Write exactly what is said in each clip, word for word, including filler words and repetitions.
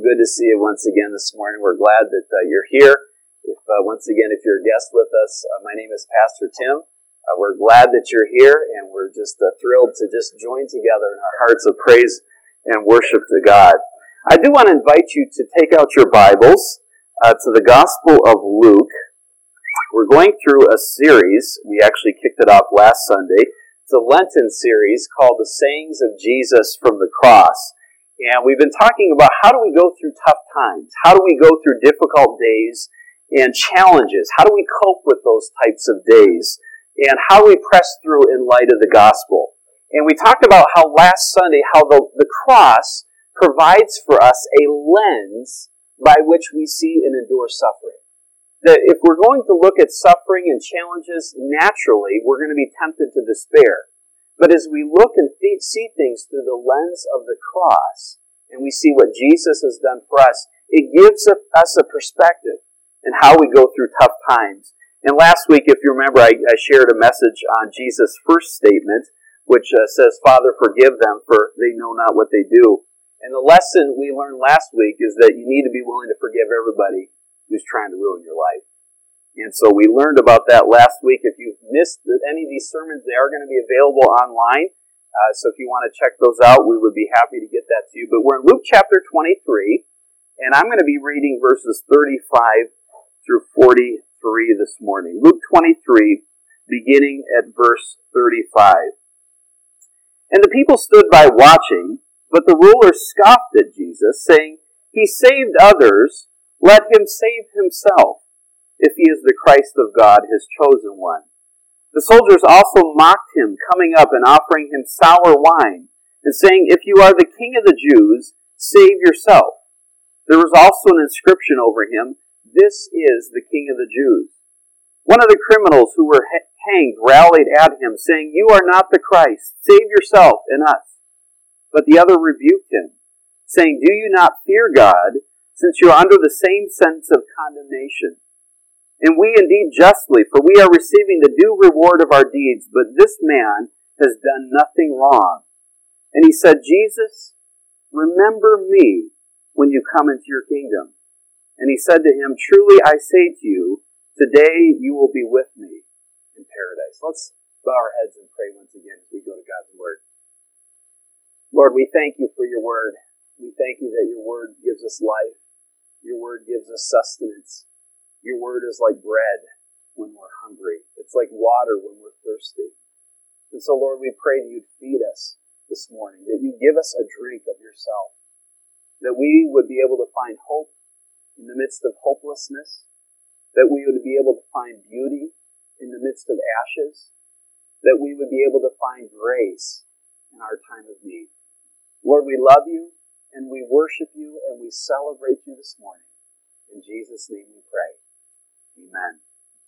good to see you once again this morning. We're glad that uh, you're here. If uh, Once again, if you're a guest with us, uh, my name is Pastor Tim. Uh, we're glad that you're here, and we're just uh, thrilled to just join together in our hearts of praise and worship to God. I do want to invite you to take out your Bibles uh, to the Gospel of Luke. We're going through a series. We actually kicked it off last Sunday. It's a Lenten series called The Sayings of Jesus from the Cross. And we've been talking about how do we go through tough times? How do we go through difficult days and challenges? How do we cope with those types of days? And how do we press through in light of the gospel? And we talked about how last Sunday, how the, the cross provides for us a lens by which we see and endure suffering. That if we're going to look at suffering and challenges, naturally, we're going to be tempted to despair. But as we look and th- see things through the lens of the cross, and we see what Jesus has done for us, it gives us a perspective in how we go through tough times. And last week, if you remember, I, I shared a message on Jesus' first statement, which uh, says, "Father, forgive them, for they know not what they do." And the lesson we learned last week is that you need to be willing to forgive everybody who's trying to ruin your life. And so we learned about that last week. If you've missed any of these sermons, they are going to be available online. Uh, so if you want to check those out, we would be happy to get that to you. But we're in Luke chapter twenty-three, and I'm going to be reading verses thirty-five through forty-three this morning. Luke twenty-three, beginning at verse thirty-five. "And the people stood by watching, but the rulers scoffed at Jesus, saying, 'He saved others, let him save himself, if he is the Christ of God, his chosen one.' The soldiers also mocked him, coming up and offering him sour wine, and saying, 'If you are the king of the Jews, save yourself.' There was also an inscription over him, 'This is the King of the Jews.' One of the criminals who were hanged rallied at him, saying, 'You are not the Christ. Save yourself and us.' But the other rebuked him, saying, 'Do you not fear God, since you are under the same sentence of condemnation? And we indeed justly, for we are receiving the due reward of our deeds, but this man has done nothing wrong.' And he said, 'Jesus, remember me when you come into your kingdom.' And he said to him, 'Truly I say to you, today you will be with me in paradise.'" Let's bow our heads and pray once again as we go to God's Word. Lord, we thank you for your Word. We thank you that your Word gives us life. Your Word gives us sustenance. Your Word is like bread when we're hungry. It's like water when we're thirsty. And so, Lord, we pray that you'd feed us this morning, that you give us a drink of yourself, that we would be able to find hope in the midst of hopelessness, that we would be able to find beauty in the midst of ashes, that we would be able to find grace in our time of need. Lord, we love you, and we worship you, and we celebrate you this morning. In Jesus' name we pray. Amen.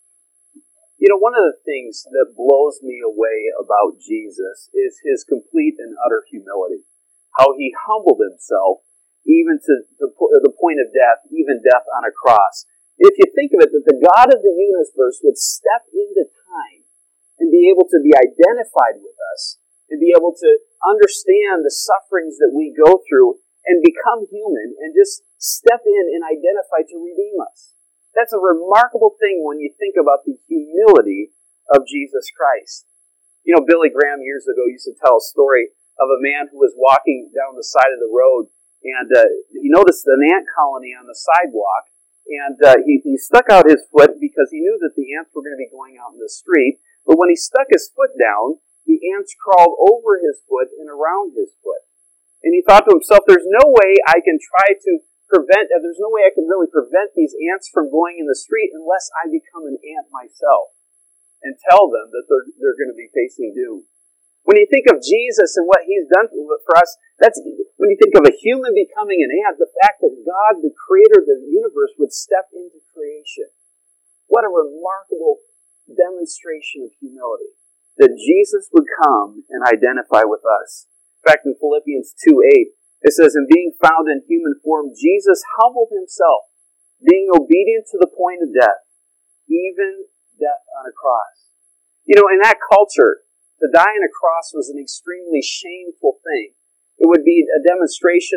You know, one of the things that blows me away about Jesus is his complete and utter humility. How he humbled himself even to the point of death, even death on a cross. If you think of it, that the God of the universe would step into time and be able to be identified with us and be able to understand the sufferings that we go through and become human and just step in and identify to redeem us. That's a remarkable thing when you think about the humility of Jesus Christ. You know, Billy Graham years ago used to tell a story of a man who was walking down the side of the road, and uh, he noticed an ant colony on the sidewalk, and uh, he, he stuck out his foot because he knew that the ants were going to be going out in the street. But when he stuck his foot down, the ants crawled over his foot and around his foot. And he thought to himself, there's no way I can try to prevent, uh, there's no way I can really prevent these ants from going in the street unless I become an ant myself and tell them that they're, they're going to be facing doom. When you think of Jesus and what he's done for us, that's when you think of a human becoming an ant, the fact that God, the creator of the universe, would step into creation. What a remarkable demonstration of humility, that Jesus would come and identify with us. In fact, in Philippians two eight, it says, "And being found in human form, Jesus humbled himself, being obedient to the point of death, even death on a cross." You know, in that culture, to die on a cross was an extremely shameful thing. It would be a demonstration of,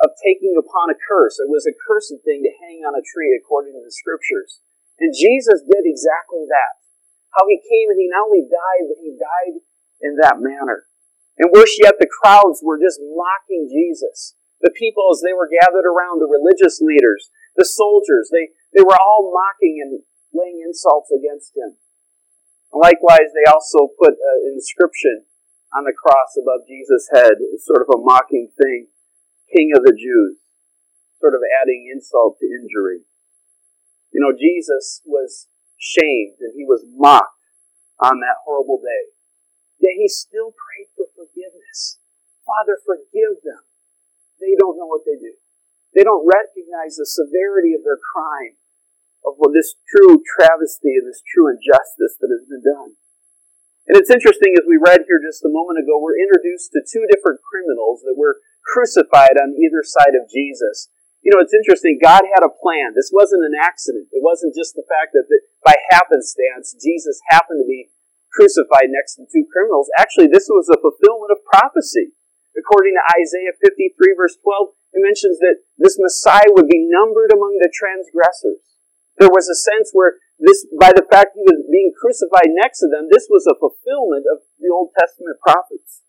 of taking upon a curse. It was a cursed thing to hang on a tree according to the Scriptures. And Jesus did exactly that. How He came and He not only died, but He died in that manner. And worse yet, the crowds were just mocking Jesus. The people, as they were gathered around, the religious leaders, the soldiers, they, they were all mocking and laying insults against Him. And likewise, they also put an inscription on the cross above Jesus' head. It's sort of a mocking thing. King of the Jews. Sort of adding insult to injury. You know, Jesus was shamed and He was mocked on that horrible day. Yet He still prayed for forgiveness. Father, forgive them. They don't know what they do. They don't recognize the severity of their crime, of this true travesty and this true injustice that has been done. And it's interesting, as we read here just a moment ago, we're introduced to two different criminals that were crucified on either side of Jesus. You know, it's interesting, God had a plan. This wasn't an accident. It wasn't just the fact that the, by happenstance, Jesus happened to be crucified next to two criminals. Actually, this was a fulfillment of prophecy. According to Isaiah fifty-three, verse twelve, it mentions that this Messiah would be numbered among the transgressors. There was a sense where this, by the fact He was being crucified next to them, this was a fulfillment of the Old Testament prophets.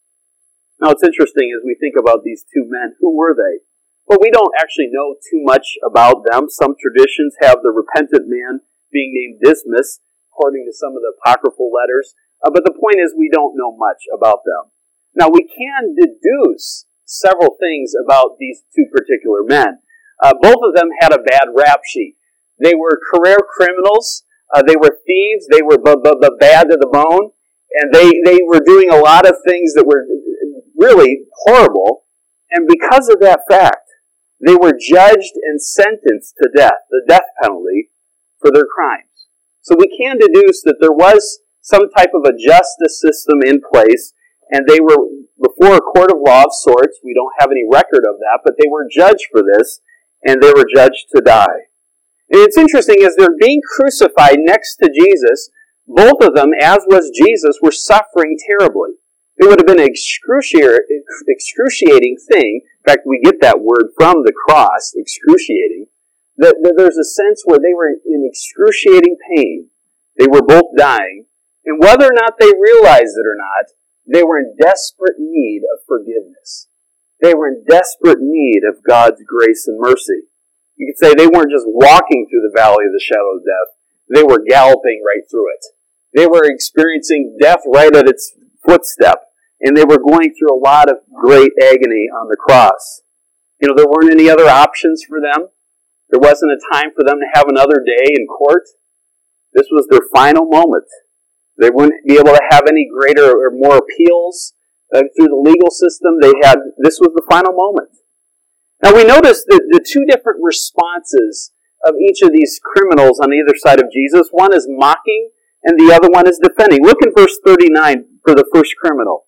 Now, it's interesting as we think about these two men. Who were they? Well, we don't actually know too much about them. Some traditions have the repentant man being named Dismas, according to some of the apocryphal letters. Uh, but the point is, we don't know much about them. Now, we can deduce several things about these two particular men. Uh, both of them had a bad rap sheet. They were career criminals. Uh, they were thieves. They were b- b- b- bad to the bone. And they, they were doing a lot of things that were really horrible. And because of that fact, they were judged and sentenced to death, the death penalty, for their crimes. So we can deduce that there was some type of a justice system in place, and they were before a court of law of sorts. We don't have any record of that, but they were judged for this, and they were judged to die. And it's interesting, as they're being crucified next to Jesus, both of them, as was Jesus, were suffering terribly. It would have been an excruciating, excruciating thing. In fact, we get that word from the cross, excruciating. That, that there's a sense where they were in excruciating pain. They were both dying. And whether or not they realized it or not, they were in desperate need of forgiveness. They were in desperate need of God's grace and mercy. You could say they weren't just walking through the valley of the shadow of death. They were galloping right through it. They were experiencing death right at its footstep. And they were going through a lot of great agony on the cross. You know, there weren't any other options for them. There wasn't a time for them to have another day in court. This was their final moment. They wouldn't be able to have any greater or more appeals uh, through the legal system. They had, this was the final moment. Now we notice that the two different responses of each of these criminals on either side of Jesus. One is mocking and the other one is defending. Look in verse thirty-nine for the first criminal.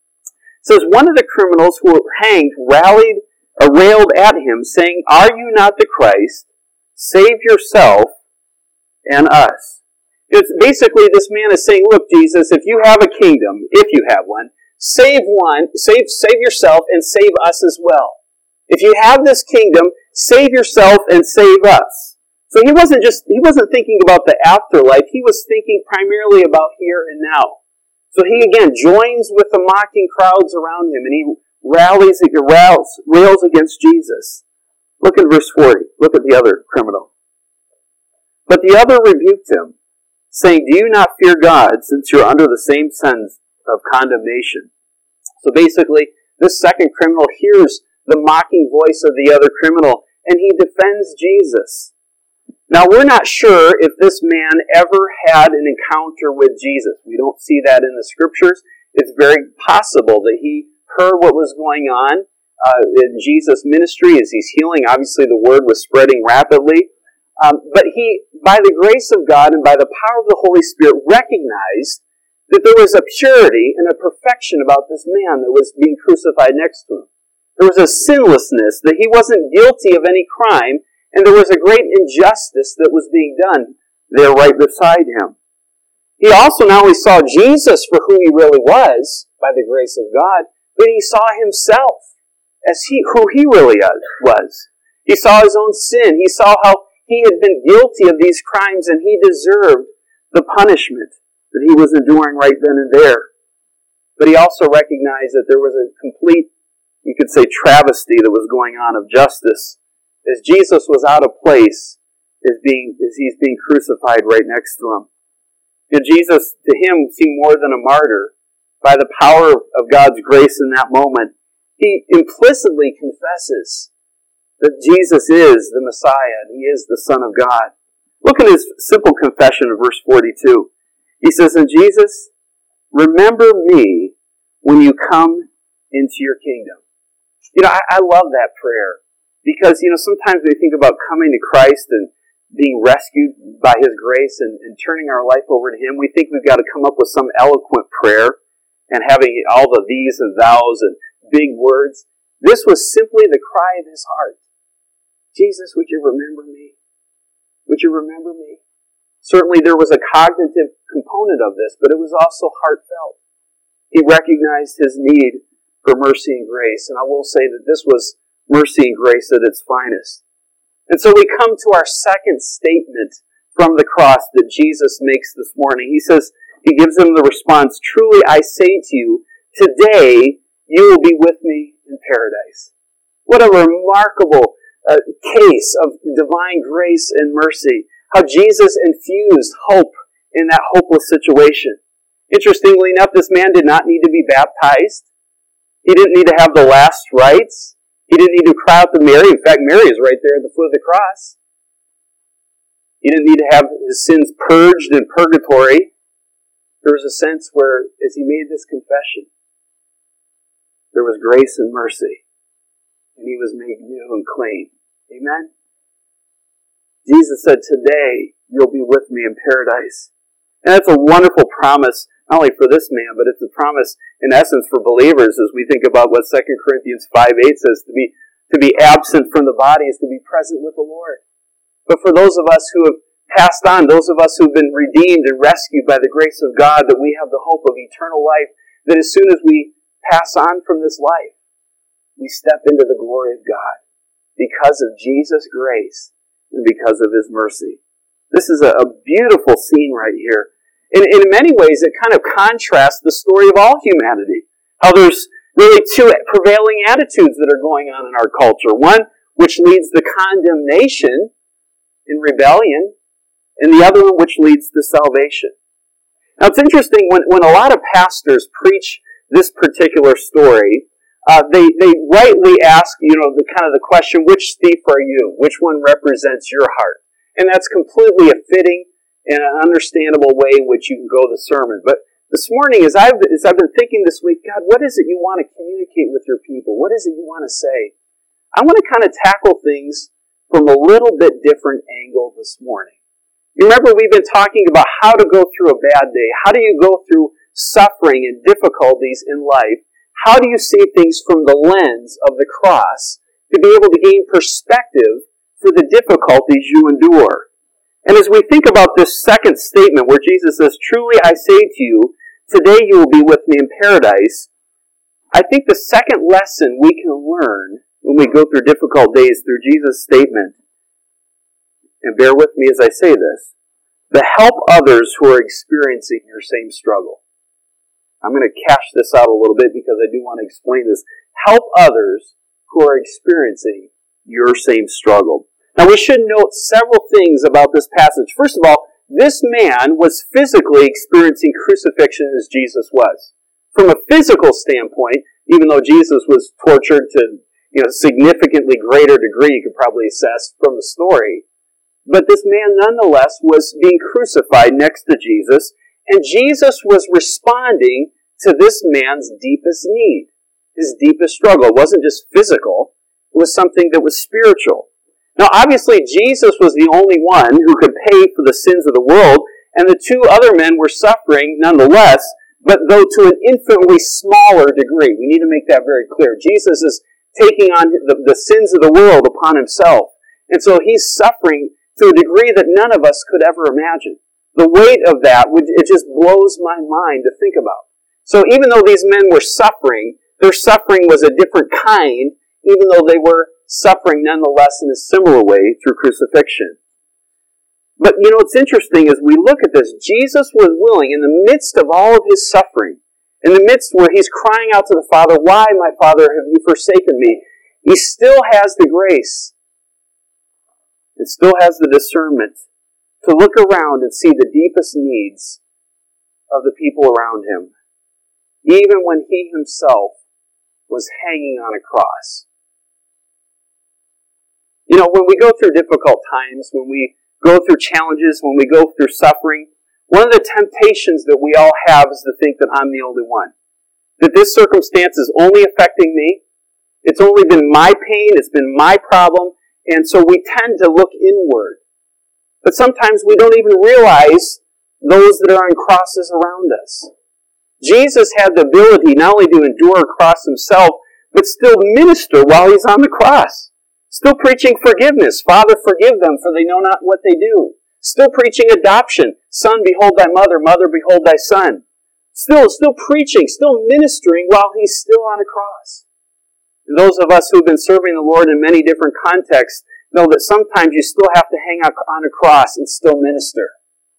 It says, one of the criminals who were hanged rallied or railed at him, saying, "Are you not the Christ? Save yourself and us." It's basically, this man is saying, look, Jesus, if you have a kingdom, if you have one, save one, save, save yourself and save us as well. If you have this kingdom, save yourself and save us. So he wasn't just, he wasn't thinking about the afterlife, he was thinking primarily about here and now. So he again joins with the mocking crowds around him and he rallies, rails, rails against Jesus. Look at verse forty. Look at the other criminal. But the other rebuked him, saying, "Do you not fear God, since you're under the same sentence of condemnation?" So basically, this second criminal hears the mocking voice of the other criminal, and he defends Jesus. Now, we're not sure if this man ever had an encounter with Jesus. We don't see that in the Scriptures. It's very possible that he heard what was going on uh, in Jesus' ministry as he's healing. Obviously, the word was spreading rapidly. Um, but he, by the grace of God and by the power of the Holy Spirit, recognized that there was a purity and a perfection about this man that was being crucified next to him. There was a sinlessness, that he wasn't guilty of any crime, and there was a great injustice that was being done there right beside him. He also not only saw Jesus for who he really was, by the grace of God, but he saw himself as he who he really was. He saw his own sin. He saw how he had been guilty of these crimes and he deserved the punishment that he was enduring right then and there. But he also recognized that there was a complete, you could say, travesty that was going on of justice, as Jesus was out of place as being as he's being crucified right next to him. And Jesus, to him, seemed more than a martyr. By the power of God's grace in that moment, he implicitly confesses that Jesus is the Messiah and he is the Son of God. Look at his simple confession in verse forty-two. He says, "And Jesus, remember me when you come into your kingdom." You know, I, I love that prayer because, you know, sometimes we think about coming to Christ and being rescued by His grace and, and turning our life over to Him. We think we've got to come up with some eloquent prayer and having all the these and thous and big words. This was simply the cry of his heart. Jesus, would you remember me? Would you remember me? Certainly there was a cognitive component of this, but it was also heartfelt. He recognized his need for mercy and grace, and I will say that this was mercy and grace at its finest. And so we come to our second statement from the cross that Jesus makes this morning. He says, he gives them the response, "Truly I say to you, today you will be with me in paradise." What a remarkable uh, case of divine grace and mercy. How Jesus infused hope in that hopeless situation. Interestingly enough, this man did not need to be baptized. He didn't need to have the last rites. He didn't need to cry out to Mary. In fact, Mary is right there at the foot of the cross. He didn't need to have his sins purged in purgatory. There was a sense where, as he made this confession, there was grace and mercy, and he was made new and clean. Amen? Jesus said, "Today you'll be with me in paradise." And that's a wonderful promise, not only for this man, but it's a promise, in essence, for believers as we think about what Second Corinthians five eight says, to be, to be absent from the body is to be present with the Lord. But for those of us who have passed on, those of us who have been redeemed and rescued by the grace of God, that we have the hope of eternal life, that as soon as we pass on from this life, we step into the glory of God because of Jesus' grace and because of His mercy. This is a, a beautiful scene right here. And, and in many ways, it kind of contrasts the story of all humanity. How there's really two prevailing attitudes that are going on in our culture. One, which leads to condemnation in rebellion, and the other one which leads to salvation. Now it's interesting, when, when a lot of pastors preach this particular story, uh, they, they rightly ask, you know, the kind of the question, which thief are you? Which one represents your heart? And that's completely a fitting and an understandable way in which you can go the sermon. But this morning, as I've, as I've been thinking this week, God, what is it you want to communicate with your people? What is it you want to say? I want to kind of tackle things from a little bit different angle this morning. You remember we've been talking about how to go through a bad day. How do you go through suffering and difficulties in life? How do you see things from the lens of the cross to be able to gain perspective for the difficulties you endure? And as we think about this second statement where Jesus says, "Truly I say to you, today you will be with me in paradise," I think the second lesson we can learn when we go through difficult days through Jesus' statement, and bear with me as I say this, to help others who are experiencing your same struggle. I'm going to cash this out a little bit because I do want to explain this. Help others who are experiencing your same struggle. Now we should note several things about this passage. First of all, this man was physically experiencing crucifixion as Jesus was. From a physical standpoint, even though Jesus was tortured to, you know, significantly greater degree, you could probably assess from the story, but this man nonetheless was being crucified next to Jesus, and Jesus was responding to this man's deepest need, his deepest struggle. It wasn't just physical, it was something that was spiritual. Now obviously Jesus was the only one who could pay for the sins of the world, and the two other men were suffering nonetheless, but though to an infinitely smaller degree. We need to make that very clear. Jesus is taking on the, the sins of the world upon himself, and so he's suffering to a degree that none of us could ever imagine. The weight of that, it just blows my mind to think about. So even though these men were suffering, their suffering was a different kind, even though they were suffering nonetheless in a similar way through crucifixion. But, you know, it's interesting as we look at this, Jesus was willing, in the midst of all of his suffering, in the midst where he's crying out to the Father, "Why, my Father, have you forsaken me?" He still has the grace. It still has the discernment to look around and see the deepest needs of the people around him, even when he himself was hanging on a cross. You know, when we go through difficult times, when we go through challenges, when we go through suffering, one of the temptations that we all have is to think that I'm the only one. That this circumstance is only affecting me. It's only been my pain, it's been my problem, and so we tend to look inward. But sometimes we don't even realize those that are on crosses around us. Jesus had the ability not only to endure a cross himself, but still minister while he's on the cross. Still preaching forgiveness. "Father, forgive them, for they know not what they do." Still preaching adoption. "Son, behold thy mother. Mother, behold thy son." Still, still preaching, still ministering while he's still on a cross. And those of us who've been serving the Lord in many different contexts know that sometimes you still have to hang on a cross and still minister.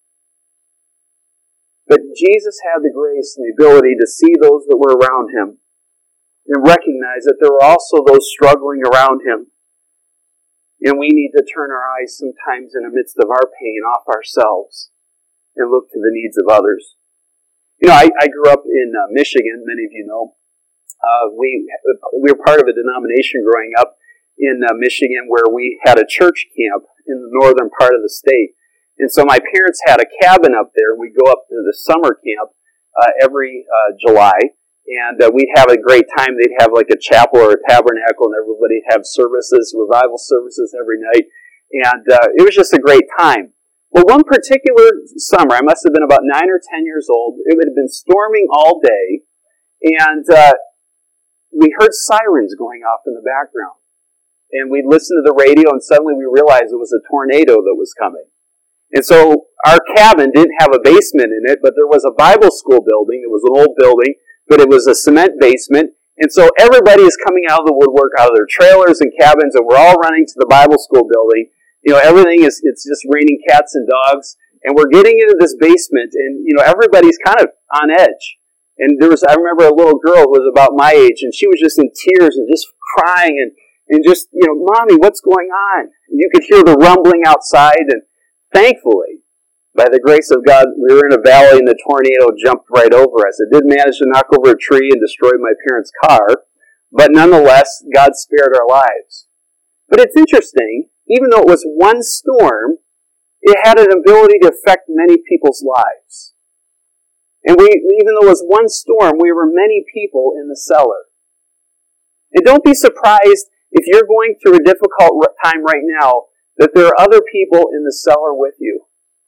But Jesus had the grace and the ability to see those that were around him and recognize that there were also those struggling around him. And we need to turn our eyes sometimes in the midst of our pain off ourselves and look to the needs of others. You know, I, I grew up in uh, Michigan, many of you know. Uh, we, we were part of a denomination growing up in uh, Michigan where we had a church camp in the northern part of the state. And so my parents had a cabin up there. We'd go up to the summer camp uh, every uh, July. And uh, we'd have a great time. They'd have like a chapel or a tabernacle, and everybody'd have services, revival services every night. And uh, it was just a great time. Well, one particular summer, I must have been about nine or ten years old. It would have been storming all day. And uh, we heard sirens going off in the background. And we'd listen to the radio, and suddenly we realized it was a tornado that was coming. And so our cabin didn't have a basement in it, but there was a Bible school building. It was an old building, but it was a cement basement. And so everybody is coming out of the woodwork, out of their trailers and cabins, and we're all running to the Bible school building. You know, everything is, it's just raining cats and dogs. And we're getting into this basement, and, you know, everybody's kind of on edge. And there was, I remember a little girl who was about my age, and she was just in tears and just crying and, and just, you know, "Mommy, what's going on?" And you could hear the rumbling outside, and thankfully, by the grace of God, we were in a valley and the tornado jumped right over us. It did manage to knock over a tree and destroy my parents' car, but nonetheless, God spared our lives. But it's interesting, even though it was one storm, it had an ability to affect many people's lives. And we, even though it was one storm, we were many people in the cellar. And don't be surprised if you're going through a difficult time right now, that there are other people in the cellar with you.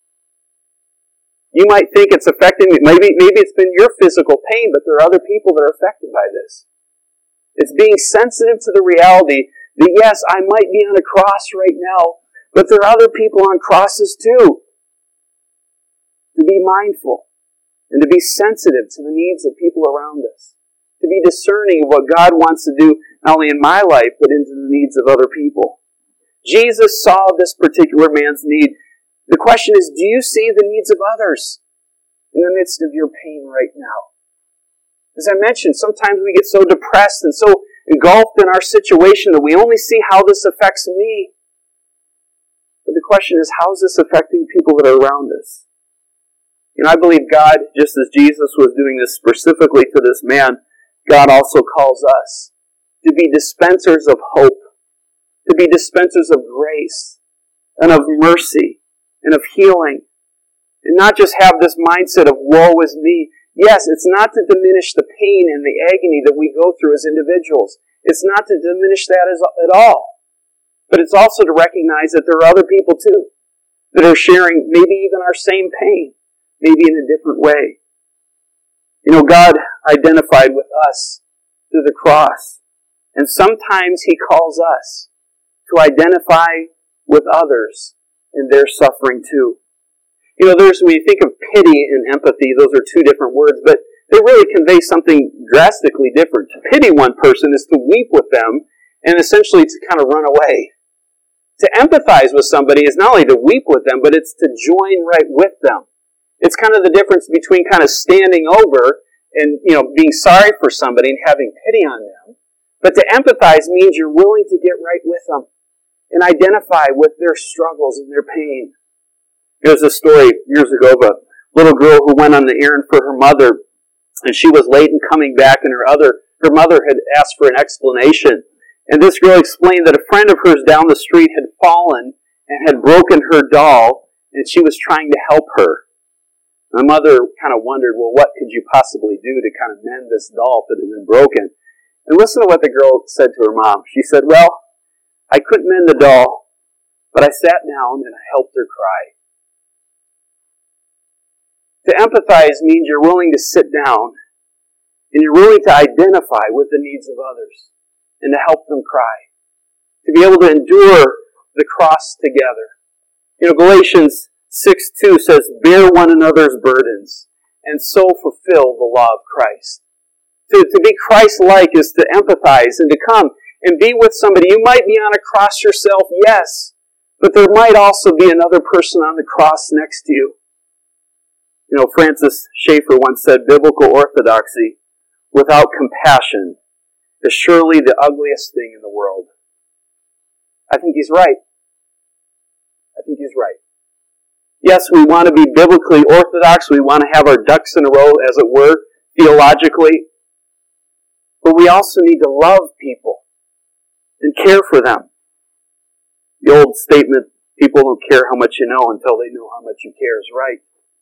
You might think it's affecting me. Maybe, maybe it's been your physical pain, but there are other people that are affected by this. It's being sensitive to the reality that, yes, I might be on a cross right now, but there are other people on crosses too. To be mindful and to be sensitive to the needs of people around us. To be discerning of what God wants to do, not only in my life, but into the needs of other people. Jesus saw this particular man's need. The question is, do you see the needs of others in the midst of your pain right now? As I mentioned, sometimes we get so depressed and so engulfed in our situation that we only see how this affects me. But the question is, how is this affecting people that are around us? You know, I believe God, just as Jesus was doing this specifically to this man, God also calls us to be dispensers of hope, to be dispensers of grace and of mercy and of healing, and not just have this mindset of woe is me. Yes, it's not to diminish the pain and the agony that we go through as individuals. It's not to diminish that as, at all. But it's also to recognize that there are other people too that are sharing maybe even our same pain, maybe in a different way. You know, God identified with us through the cross. And sometimes He calls us to identify with others in their suffering too. You know, there's, when you think of pity and empathy, those are two different words, but they really convey something drastically different. To pity one person is to weep with them and essentially to kind of run away. To empathize with somebody is not only to weep with them, but it's to join right with them. It's kind of the difference between kind of standing over and, you know, being sorry for somebody and having pity on them. But to empathize means you're willing to get right with them and identify with their struggles and their pain. There was a story years ago of a little girl who went on the errand for her mother, and she was late in coming back, and her other her mother had asked for an explanation. And this girl explained that a friend of hers down the street had fallen and had broken her doll, and she was trying to help her. My mother kind of wondered, well, what could you possibly do to kind of mend this doll if it had been broken? And listen to what the girl said to her mom. She said, well, I couldn't mend the doll, but I sat down and I helped her cry. To empathize means you're willing to sit down and you're willing to identify with the needs of others and to help them cry. To be able to endure the cross together. You know, Galatians six two says, bear one another's burdens and so fulfill the law of Christ. To, to be Christ-like is to empathize and to come and be with somebody. You might be on a cross yourself, yes, but there might also be another person on the cross next to you. You know, Francis Schaeffer once said, biblical orthodoxy without compassion is surely the ugliest thing in the world. I think he's right. I think he's right. Yes, we want to be biblically orthodox. We want to have our ducks in a row, as it were, theologically. But we also need to love people and care for them. The old statement, people don't care how much you know until they know how much you care, is right.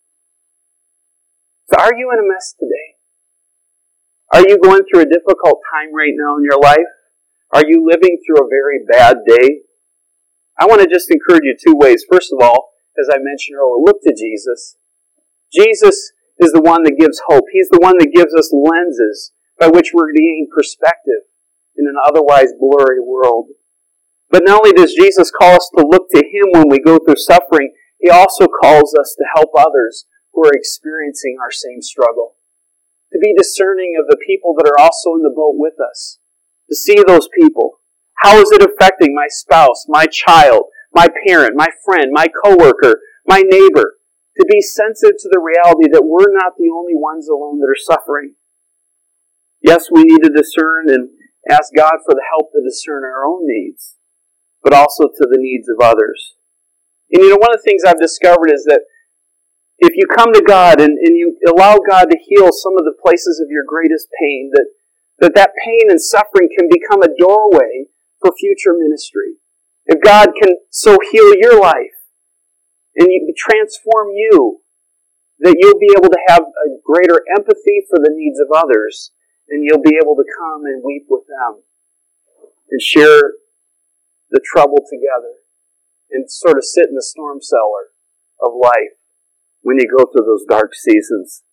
So are you in a mess today? Are you going through a difficult time right now in your life? Are you living through a very bad day? I want to just encourage you two ways. First of all, as I mentioned earlier, look to Jesus. Jesus is the one that gives hope. He's the one that gives us lenses by which we're gaining perspective in an otherwise blurry world. But not only does Jesus call us to look to Him when we go through suffering, He also calls us to help others who are experiencing our same struggle. To be discerning of the people that are also in the boat with us. To see those people. How is it affecting my spouse, my child, my parent, my friend, my coworker, my neighbor? To be sensitive to the reality that we're not the only ones alone that are suffering. Yes, we need to discern and ask God for the help to discern our own needs, but also to the needs of others. And you know, one of the things I've discovered is that if you come to God and, and you allow God to heal some of the places of your greatest pain, that, that that pain and suffering can become a doorway for future ministry. If God can so heal your life and you, transform you, that you'll be able to have a greater empathy for the needs of others, and you'll be able to come and weep with them and share the trouble together and sort of sit in the storm cellar of life when you go through those dark seasons.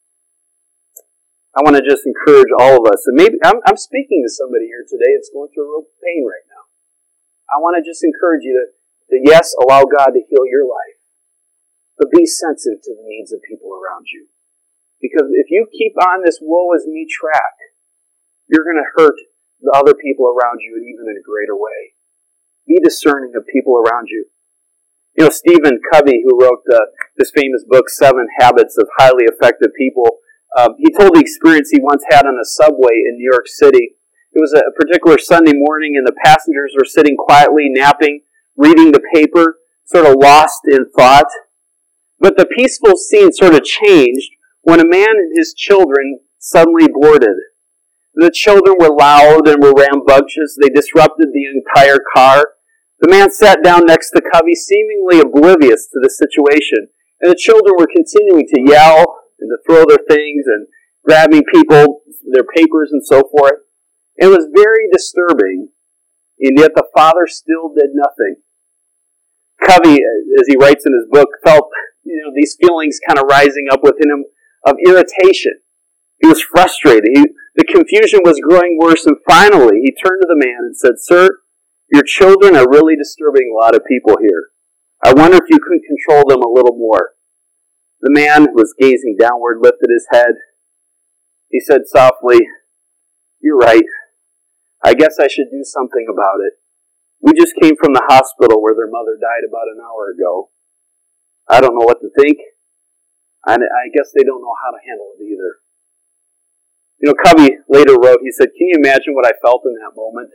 I want to just encourage all of us, and maybe I'm, I'm speaking to somebody here today that's going through real pain right now. I want to just encourage you to, to, yes, allow God to heal your life, but be sensitive to the needs of people around you. Because if you keep on this woe is me track, you're going to hurt the other people around you, and even in a greater way. Be discerning of people around you. You know, Stephen Covey, who wrote uh, this famous book, Seven Habits of Highly Effective People, uh, he told the experience he once had on a subway in New York City. It was a particular Sunday morning, and the passengers were sitting quietly, napping, reading the paper, sort of lost in thought. But the peaceful scene sort of changed when a man and his children suddenly boarded. The children were loud and were rambunctious. They disrupted the entire car. The man sat down next to Covey, seemingly oblivious to the situation. And the children were continuing to yell and to throw their things and grabbing people, their papers and so forth. It was very disturbing, and yet the father still did nothing. Covey, as he writes in his book, felt you know these feelings kind of rising up within him of irritation. He was frustrated. He, the confusion was growing worse, and finally he turned to the man and said, "Sir, your children are really disturbing a lot of people here. I wonder if you could control them a little more." The man, who was gazing downward, lifted his head. He said softly, "You're right. I guess I should do something about it. We just came from the hospital where their mother died about an hour ago. I don't know what to think. I, I guess they don't know how to handle it either. You know, Covey later wrote, he said, can you imagine what I felt in that moment?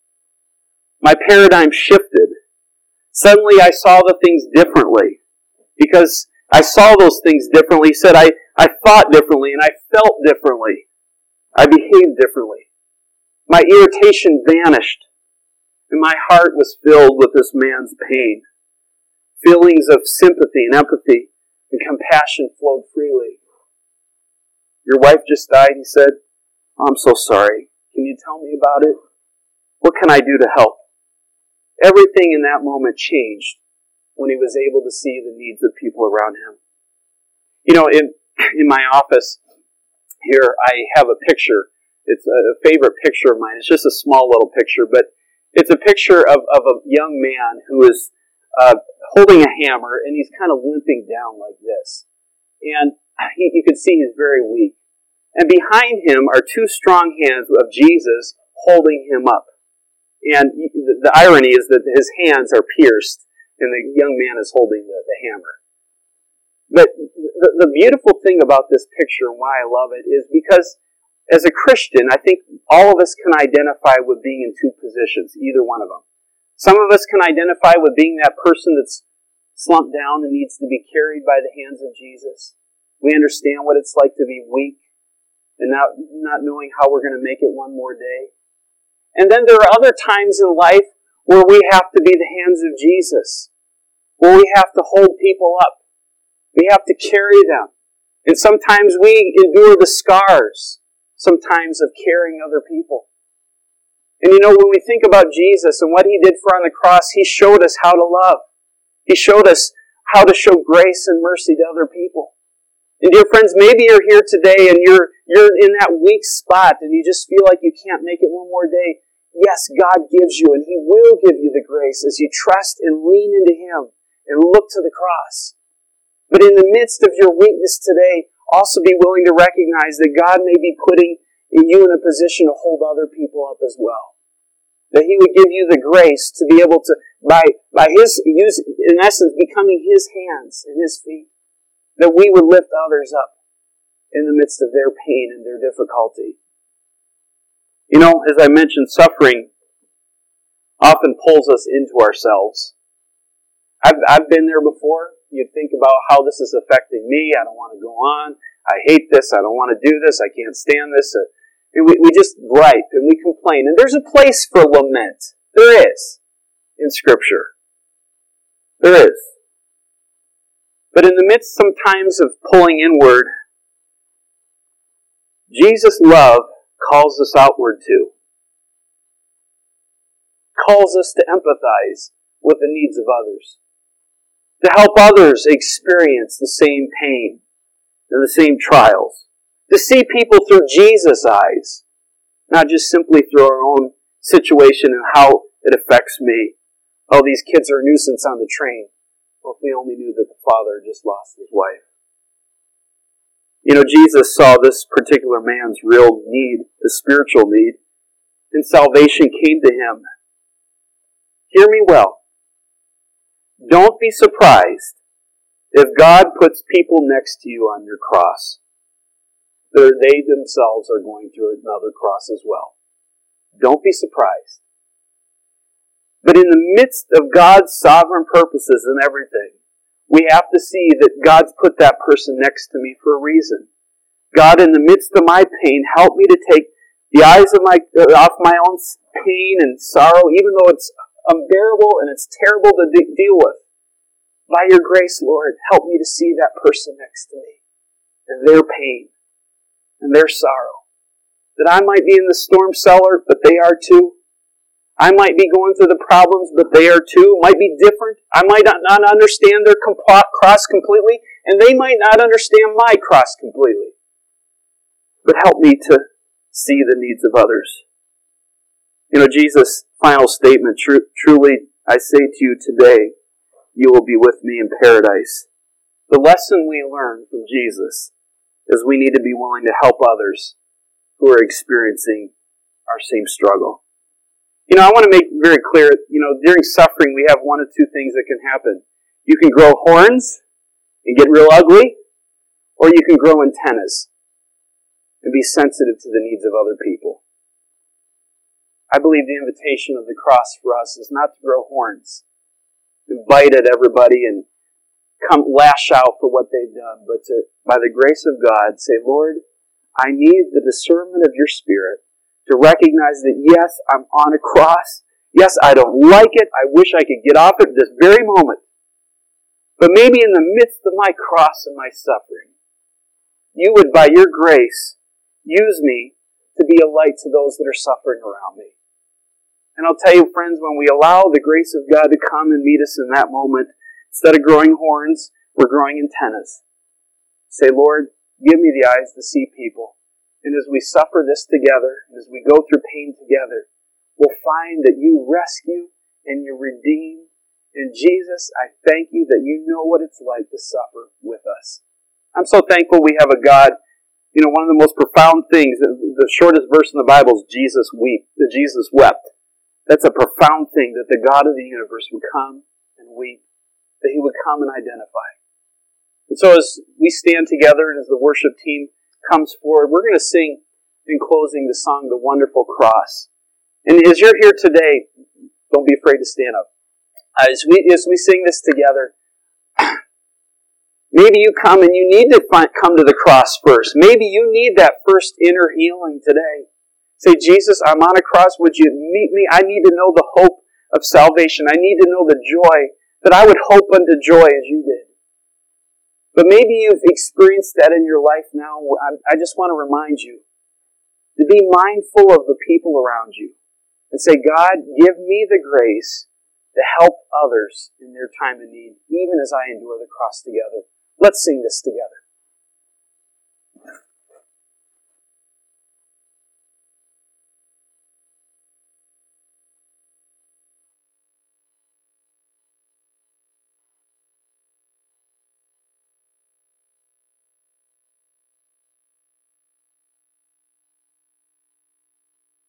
My paradigm shifted. Suddenly I saw the things differently. Because I saw those things differently. He said, I, I thought differently and I felt differently. I behaved differently. My irritation vanished. And my heart was filled with this man's pain. Feelings of sympathy and empathy and compassion flowed freely. Your wife just died, he said. Oh, I'm so sorry. Can you tell me about it? What can I do to help? Everything in that moment changed when he was able to see the needs of people around him. You know, in, in my office here, I have a picture. It's a favorite picture of mine. It's just a small little picture, but it's a picture of, of a young man who is uh, holding a hammer, and he's kind of limping down like this. And he, you can see he's very weak. And behind him are two strong hands of Jesus holding him up. And the, the irony is that his hands are pierced, and the young man is holding the, the hammer. But the, the beautiful thing about this picture and why I love it is because as a Christian, I think all of us can identify with being in two positions, either one of them. Some of us can identify with being that person that's slumped down and needs to be carried by the hands of Jesus. We understand what it's like to be weak and not, not knowing how we're going to make it one more day. And then there are other times in life where we have to be the hands of Jesus, where we have to hold people up. We have to carry them. And sometimes we endure the scars, sometimes of carrying other people. And you know, when we think about Jesus and what He did for on the cross, He showed us how to love. He showed us how to show grace and mercy to other people. And dear friends, maybe you're here today and you're you're in that weak spot and you just feel like you can't make it one more day. Yes, God gives you and He will give you the grace as you trust and lean into Him and look to the cross. But in the midst of your weakness today, also be willing to recognize that God may be putting you in a position to hold other people up as well. That He would give you the grace to be able to, by, by His, use, in essence, becoming His hands and His feet, that we would lift others up in the midst of their pain and their difficulty. You know, as I mentioned, suffering often pulls us into ourselves. I've, I've been there before. You think about how this is affecting me. I don't want to go on. I hate this. I don't want to do this. I can't stand this. And we, we just gripe and we complain. And there's a place for lament. There is in Scripture. There is. But in the midst sometimes of pulling inward, Jesus' love calls us outward too. Calls us to empathize with the needs of others. To help others experience the same pain and the same trials. To see people through Jesus' eyes, not just simply through our own situation and how it affects me. Oh, these kids are a nuisance on the train. Well, if we only knew that the father just lost his wife. You know, Jesus saw this particular man's real need, the spiritual need, and salvation came to him. Hear me well. Don't be surprised if God puts people next to you on your cross. That they themselves are going through another cross as well. Don't be surprised. But in the midst of God's sovereign purposes and everything, we have to see that God's put that person next to me for a reason. God, in the midst of my pain, help me to take the eyes of my off my own pain and sorrow, even though it's unbearable and it's terrible to de- deal with. By your grace, Lord, help me to see that person next to me and their pain and their sorrow. That I might be in the storm cellar, but they are too. I might be going through the problems, but they are too. It might be different. I might not, not understand their comp- cross completely, and they might not understand my cross completely. But help me to see the needs of others. You know, Jesus' final statement, tr- truly, I say to you today, you will be with me in paradise. The lesson we learn from Jesus is we need to be willing to help others who are experiencing our same struggle. You know, I want to make very clear, you know, during suffering we have one of two things that can happen. You can grow horns and get real ugly, or you can grow antennas and be sensitive to the needs of other people. I believe the invitation of the cross for us is not to grow horns and bite at everybody and come lash out for what they've done, but to, by the grace of God, say, Lord, I need the discernment of your Spirit to recognize that, yes, I'm on a cross. Yes, I don't like it. I wish I could get off it this very moment. But maybe in the midst of my cross and my suffering, you would, by your grace, use me to be a light to those that are suffering around me. And I'll tell you, friends, when we allow the grace of God to come and meet us in that moment, instead of growing horns, we're growing antennas. Say, Lord, give me the eyes to see people. And as we suffer this together, and as we go through pain together, we'll find that you rescue and you redeem. And Jesus, I thank you that you know what it's like to suffer with us. I'm so thankful we have a God. You know, one of the most profound things, the shortest verse in the Bible is Jesus weep, that Jesus wept. That's a profound thing, that the God of the universe would come and weep, that He would come and identify. And so as we stand together and as the worship team comes forward, we're going to sing, in closing, the song, The Wonderful Cross. And as you're here today, don't be afraid to stand up. As we, as we sing this together, maybe you come and you need to find, come to the cross first. Maybe you need that first inner healing today. Say, Jesus, I'm on a cross. Would you meet me? I need to know the hope of salvation. I need to know the joy, that I would hope unto joy as you did. But maybe you've experienced that in your life now. I just want to remind you to be mindful of the people around you and say, God, give me the grace to help others in their time of need, even as I endure the cross together. Let's sing this together.